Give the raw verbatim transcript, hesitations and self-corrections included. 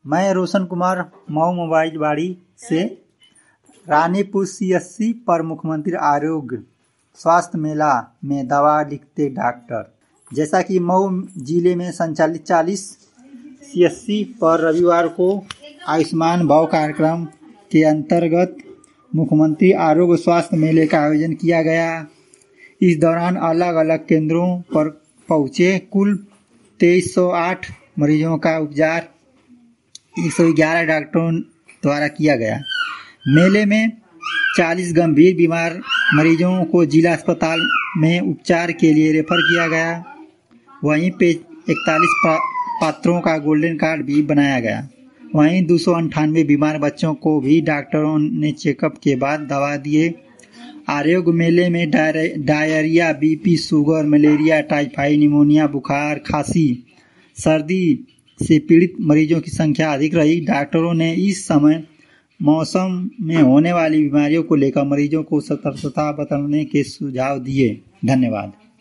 मैं रोशन कुमार मऊ मोबाइल बाड़ी से रानीपुर सीएससी पर मुख्यमंत्री आरोग्य स्वास्थ्य मेला में दवा लिखते डॉक्टर। जैसा कि मऊ जिले में संचालित चालीस सीएससी पर रविवार को आयुष्मान भव कार्यक्रम के अंतर्गत मुख्यमंत्री आरोग्य स्वास्थ्य मेले का आयोजन किया गया। इस दौरान अलग अलग केंद्रों पर पहुंचे कुल तेईस सौ आठ मरीजों का उपचार एक सौ ग्यारह डॉक्टरों द्वारा किया गया। मेले में चालीस गंभीर बीमार मरीजों को जिला अस्पताल में उपचार के लिए रेफर किया गया। वहीं पे इकतालीस पा, पात्रों का गोल्डन कार्ड भी बनाया गया। वहीं दो सौ अंठानवे बीमार बच्चों को भी डॉक्टरों ने चेकअप के बाद दवा दिए। आरोग्य मेले में diarrhoea, BP, sugar, malaria, typhoid, pneumonia, बुखार, खांसी, सर्दी से पीड़ित मरीजों की संख्या अधिक रही। डॉक्टरों ने इस समय मौसम में होने वाली बीमारियों को लेकर मरीजों को सतर्कता बरतने के सुझाव दिए। धन्यवाद।